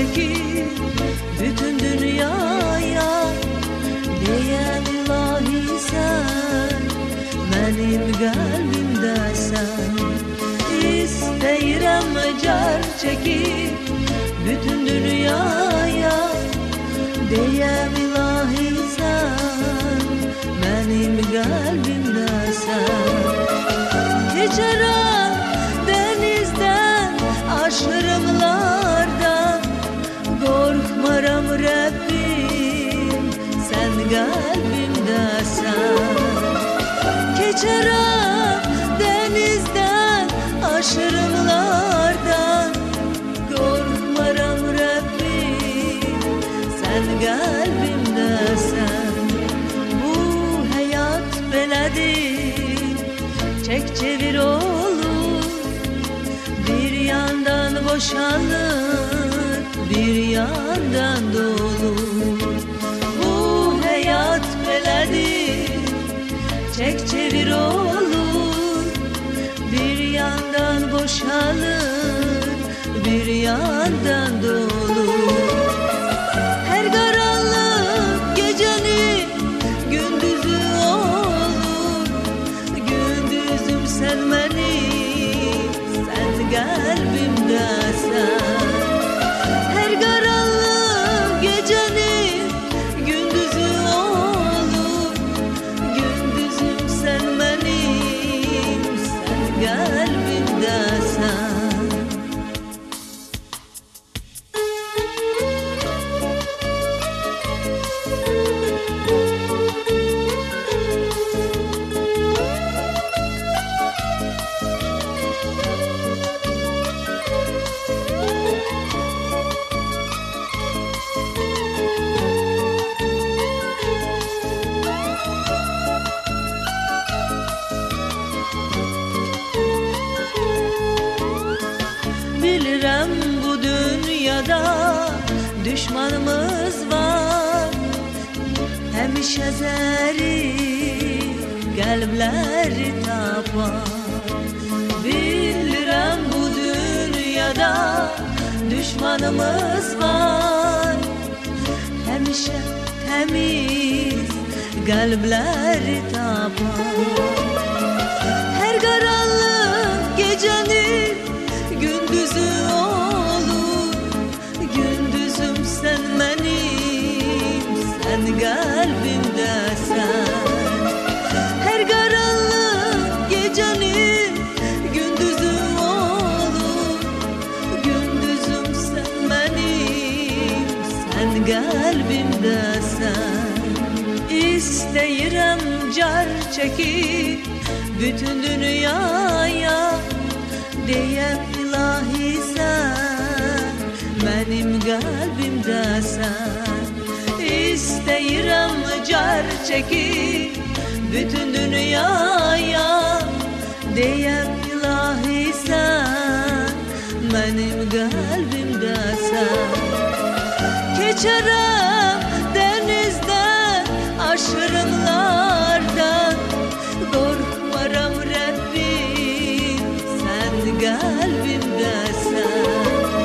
çekip bütün dünyaya, diyem ilahi sen benim kalbimdesin. İsteyirem car çekip bütün dünyaya, diyem ilahi sen benim kalbimdesin. Geçerem denizden, aşırımlardan, korkmaram Rabbim sen kalbimdesin. Geçerem denizden, aşırımlardan, korkmaram Rabbim sen kalbimdesin. Bu hayat belədir, çek çevir olur, bir yandan boşalır, bir yandan dolur. Bu hayat belədir, çek çevir olur, bir yandan boşalır, bir yandan dolur. Her karanlık gecenin gündüzü olur, gündüzüm sen benim, sen kalbimdesin. Her karanlık gecenin gündüzü olur, gündüzüm sen benim, sen kalbimdesin. Bilirəm bu dünyada düşmanımız var, həmişə zəri qəlbləri tapar. Bilirəm bu dünyada düşmanımız var, həmişə təmiz qəlbləri tapar. Her karanlık gecenin gündüzü olur, gündüzüm sen benim, sen kalbimdesin. Her karanlık gecenin gündüzü olur, gündüzüm sen benim, sen kalbimdesin. İsteyirem car çekip bütün dünyaya, diyem ilahi sen benim kalbimdesin. İsteyirem car çekip bütün dünyaya, diyem ilahi sen benim kalbimdesin. Geçerem denizden, aşırımlardan, korkmaram Rabbim sen kalbimdesin.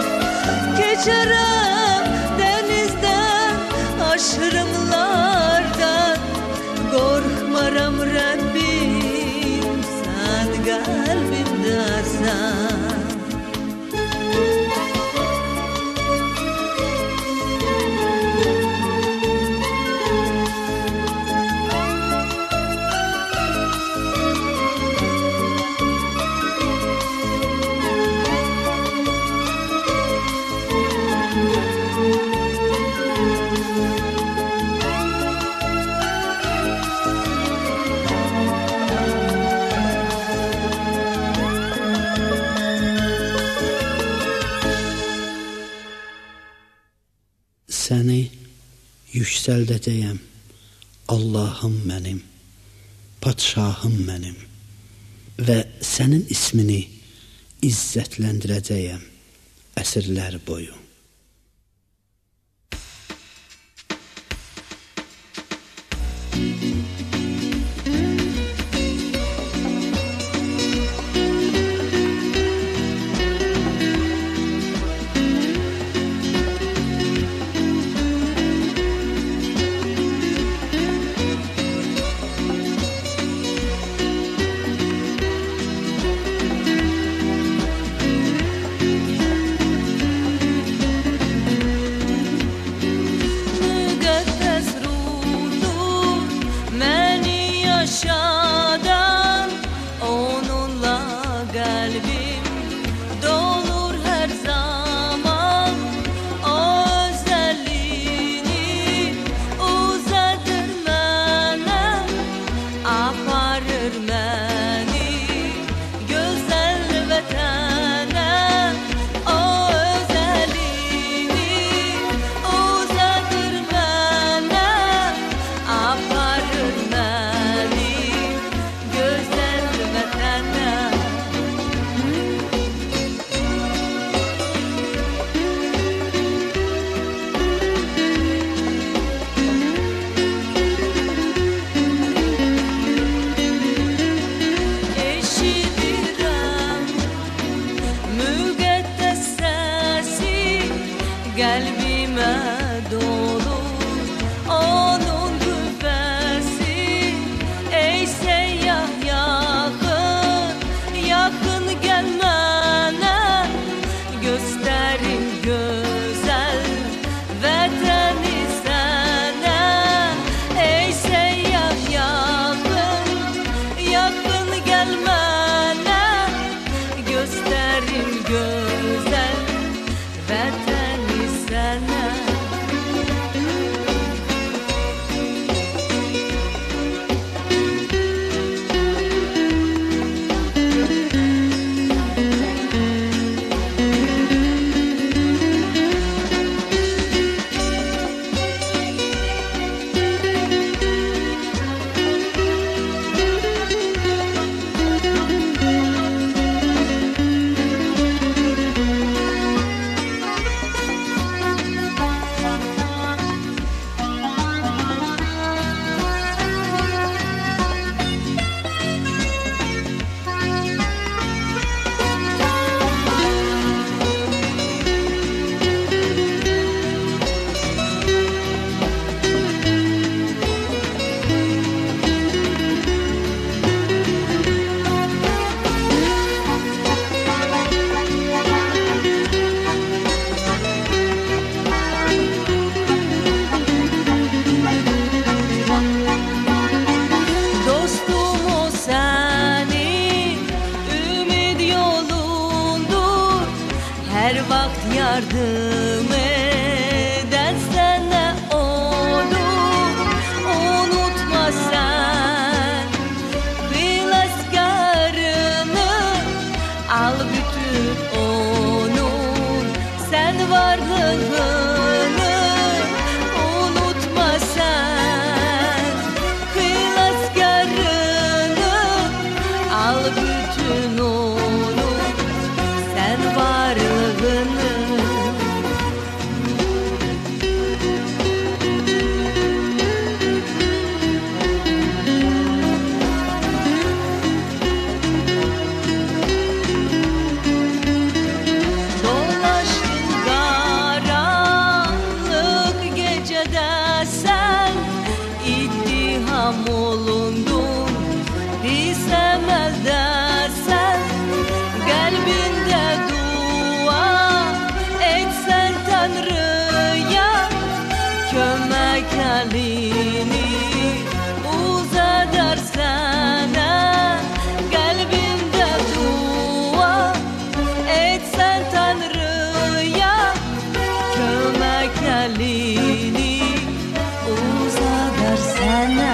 Geçerem denizden, aşırımlardan, korkmaram Rabbim sen kalbimdesin. Səni yüksəldəcəyəm, Allahım mənim, padşahım mənim və sənin ismini izzətləndirəcəyəm əsrlər boyu. Qəlbimə dolu onun qüvvəsi. Ey səyyah yaxın, yaxın gəl mənə, göstərim gözəl vətəni sənə. Ey səyyah yaxın, yaxın gəl mənə, göstərim gözəl vətəni sənə. Dostum o sənin ümid yolundur, hər vaxt yardım edən sənə odur. Unutma sən xilaskarını, al bütün onun sən varlığını. Unutma sən xilaskarını, al bütün onun sən varlığını. Dolaşdın qaranlıq gecədə sən, ittiham olundun pis əməldə sən. Qəlbində dua etsən Tanrıya, kömək əlini uzadar sənə. Qəlbində dua etsən Tanrıya, kömək əlini uzadar sənə.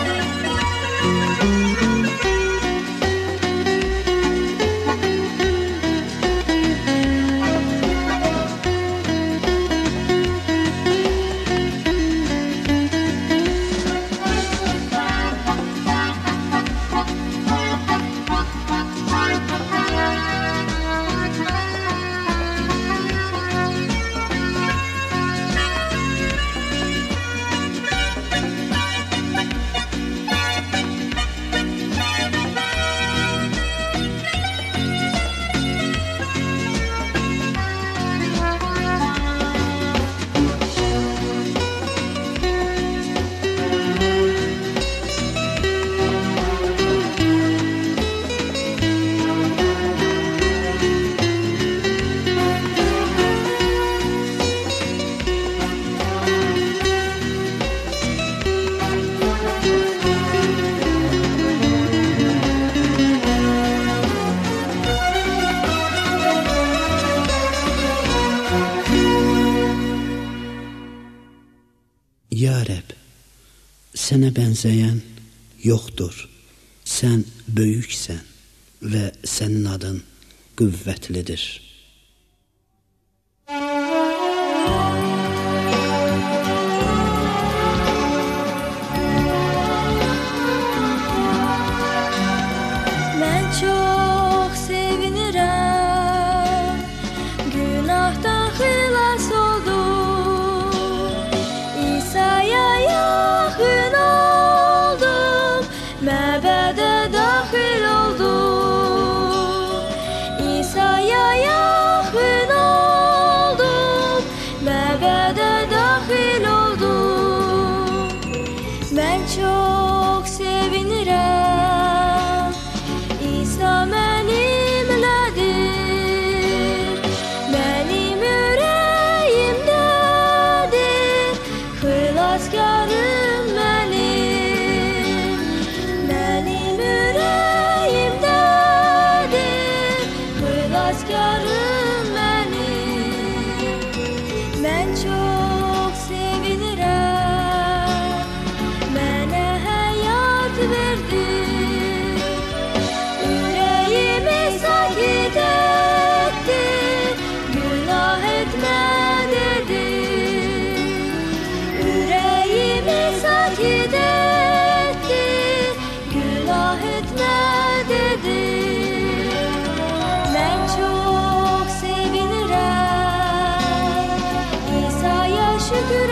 Ya Rəbb, sənə bənzəyən yoxdur. Sən böyüksən və sənin adın qüvvətlidir. Mən çox sevinirəm, günahdan xilas oldum. İsa'ya yaxın oldum, məbədə daxil oldum. İsa'ya yaxın axtarın məni. Mən çox sevinirəm, mənə həyat verdin. Ürəyimi sakit etdi, günah etmə dedi. Ürəyimi sakit etdi, günah etmə dedi. Mən çox sevinirəm, İsa'ya şükür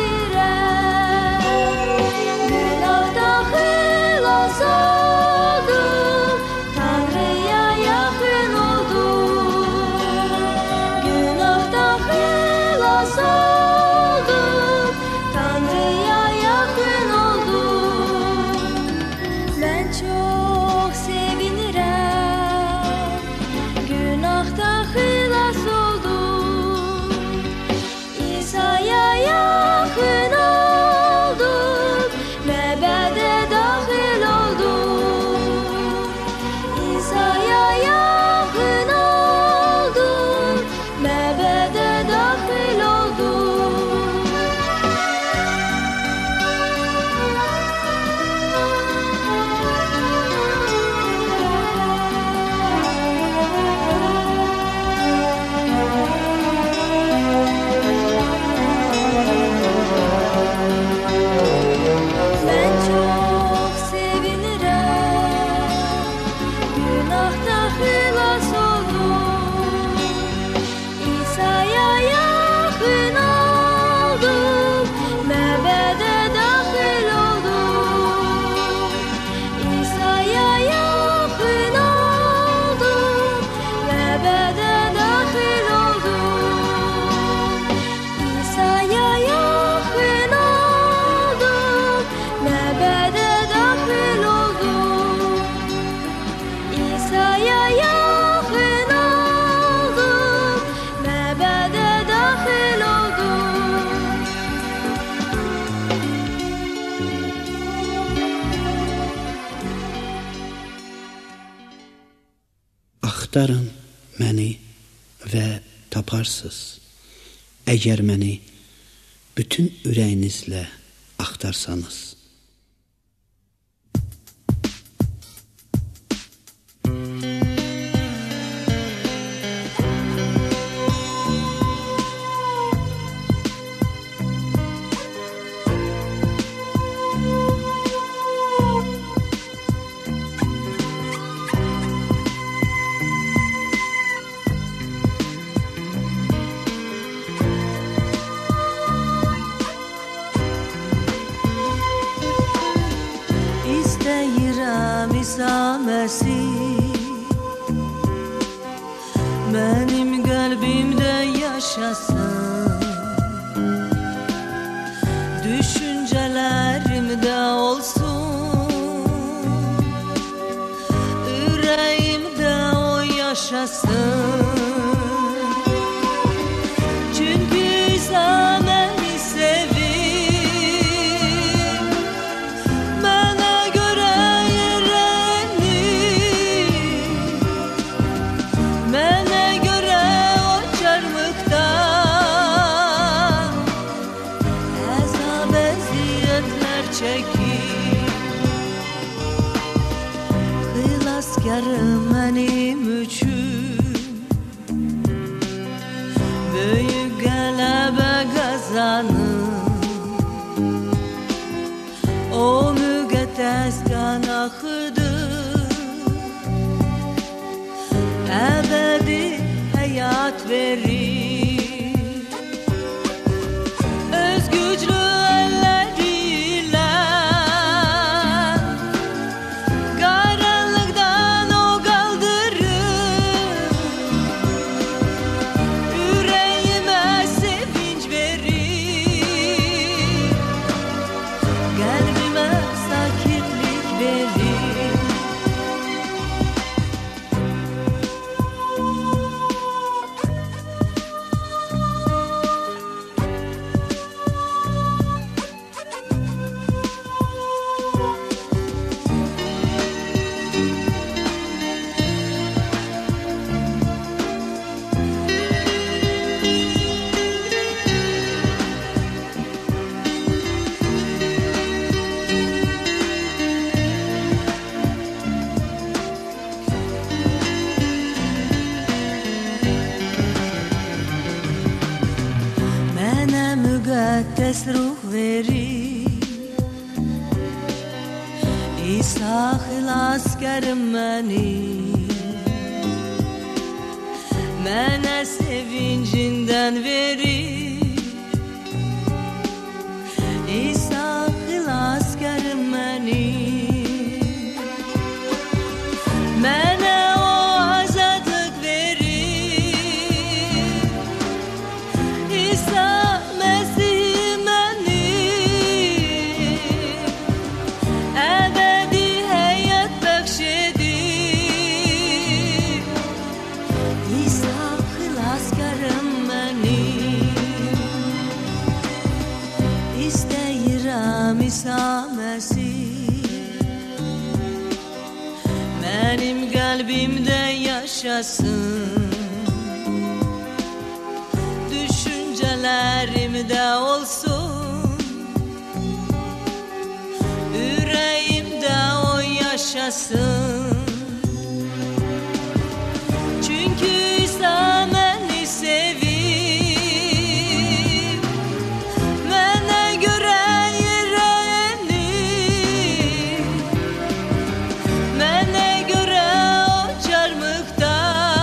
edirəm. Günahdan xilas oldum, Tanrıya yaxın oldum. Günahdan xilas oldum, Tanrıya yaxın oldum. Mən çox sevinirəm, günahdan xilas oldum. İsa'ya yaxın oldum, məbədə daxil oldum. İsa'ya yaxın oldum, məbədə daxil oldum. Mən çox sevinirəm, günahdan xilas oldum. İsa'ya yaxın oldum, məbədə daxil oldum. İsa'ya yaxın oldum, məbədə daxil oldum. İsa'ya yaxın oldum, məbədə daxil oldum. İsa'ya yaxın oldum, məbədə daxil oldum. Axtarın məni və taparsınız. Əgər məni bütün ürəyinizlə axtarsanız. İstəyirəm İsa Məsih, mənim qəlbimdə yaşasın. Düşüncələrimdə olsun, ürəyimdə o yaşasın. Çünki İsa məni sevir, mənə görə yerlənir. Mənə görə o çarmıqda əzab əziyyətlər çəkir. Xilaskarım mənim üçün böyük qələbə qazanır. O müqəddəs qan axıdı, əbədi həyat verir. Öz güclü əllərilə qaranlıqdan o qaldırır. Ürəyimə sevinç verir, qəlbimə sakitlik verir. vetes ruh verir İsa xilas gərim məni Mənə sevincindən verir İsa xilas gərim məni Mənə o azadlıq verir İsa Məsih məni Əbədi həyat bəxş edir İsa xilaskarım mənim İstəyirəm İsa Məsih Mənim qəlbimdə yaşasın Düşüncələrimdə olsun Ürəyimdə o yaşasın Çünkü İsa məni sevir Mənə görə yerənir Mənə görə o carmıqda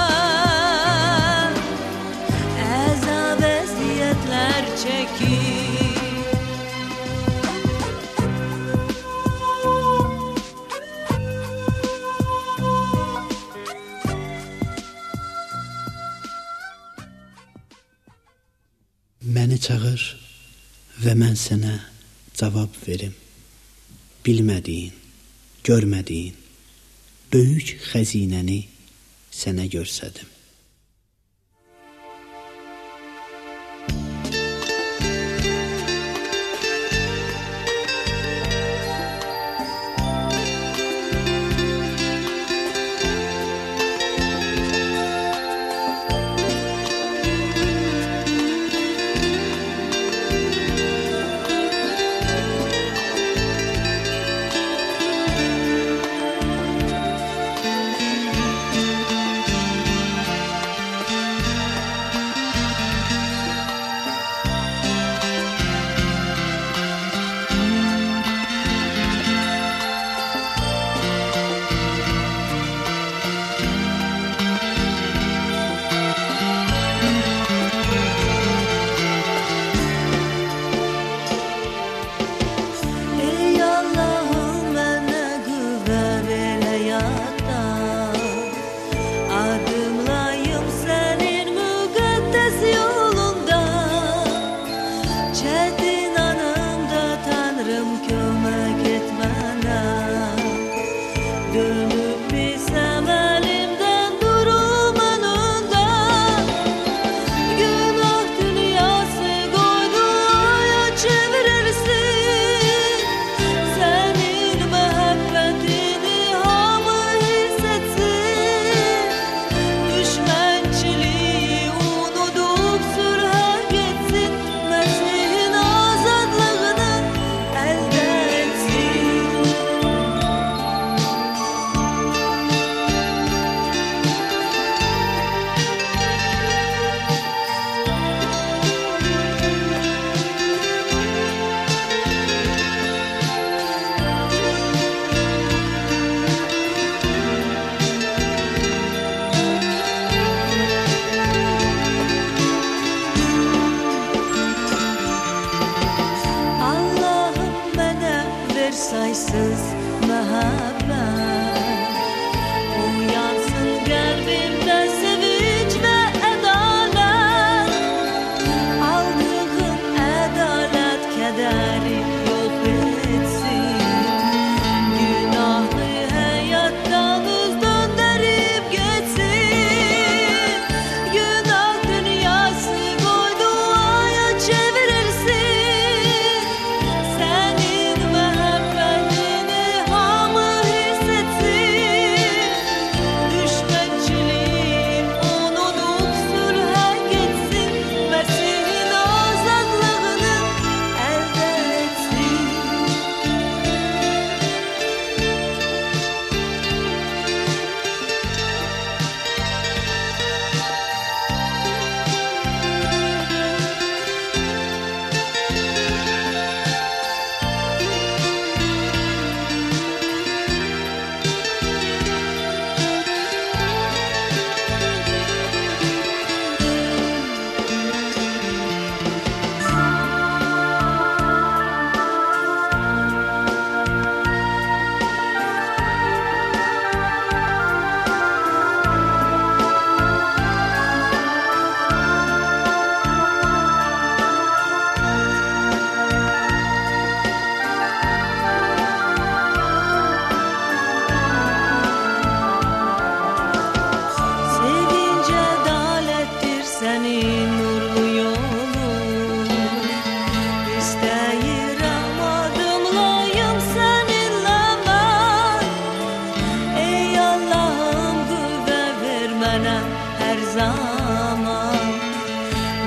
Əzab əziyyətlər çəkir Məni çağır və mən sənə cavab verim. Bilmədiyin, görmədiyin böyük xəzinəni sənə görsədim.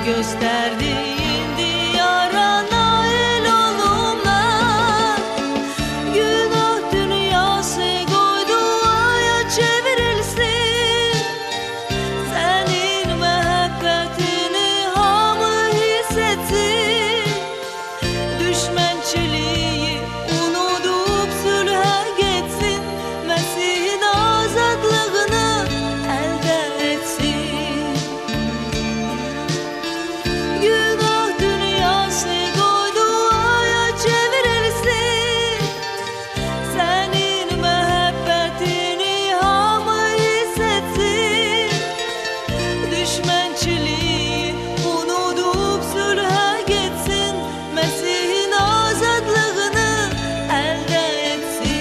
gösterdiğin diyara nail olum ben. Günah dünyası koydu aya çevrilsin. Senin mehabbetini hamı hissetsin. Düşmençiliği unutup sülhe geçsin. Mesih'in azadlığını elde etsin. Günah dünyası koydu aya çevrilsin. Senin mehabbetini hamı hissetsin. Düşmençiliği unutup sülhe geçsin. Mesih'in azadlığını elde etsin.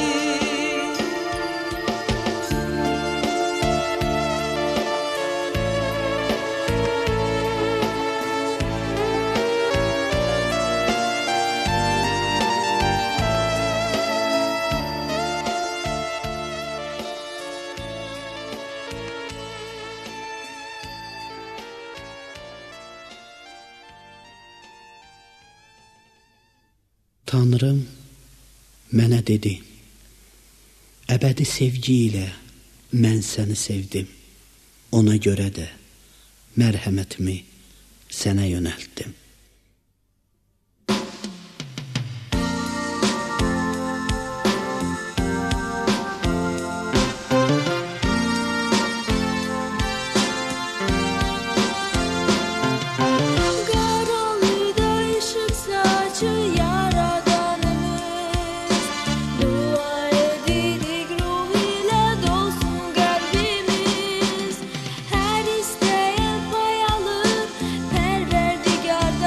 Tanrım mənə dedi: əbədi sevgi ilə mən səni sevdim. Ona görə də mərhəmətimi sənə yönəltdim. Karanlıkta ışık saçı Yaradanımız. Dua edirik ruh ile dolsun kalbimiz. Her isteyen pay alır Perverdigar'dan.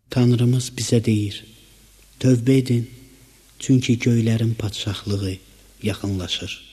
Tanrımız bizə deyir: tövbə edin, çünki göylərin padşahlığı yaxınlaşır.